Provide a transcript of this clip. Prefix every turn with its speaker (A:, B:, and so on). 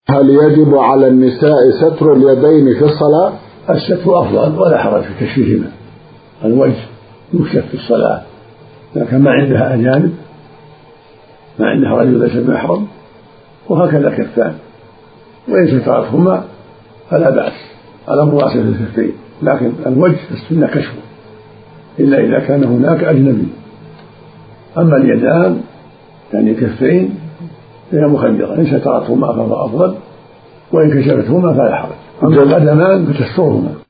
A: هل يجب على النساء ستر اليدين في الصلاة؟
B: الستر أفضل ولا حرج في كشفهما. الوجه يكشف في الصلاة لكن ما عندها أجانب، ما عندها رجل ليس بمحرم، وهكذا كفان، وإن سترتهما فلا بأس على مراسلة الكفين، لكن الوجه السنة كشفه إلا إذا كان هناك أجنبي. أما اليدان يعني الكفين هي مخيرة، إن سترتهما فهو أفضل، وإن كشفتهما فلا حرج. أما القدمان فتسترهما.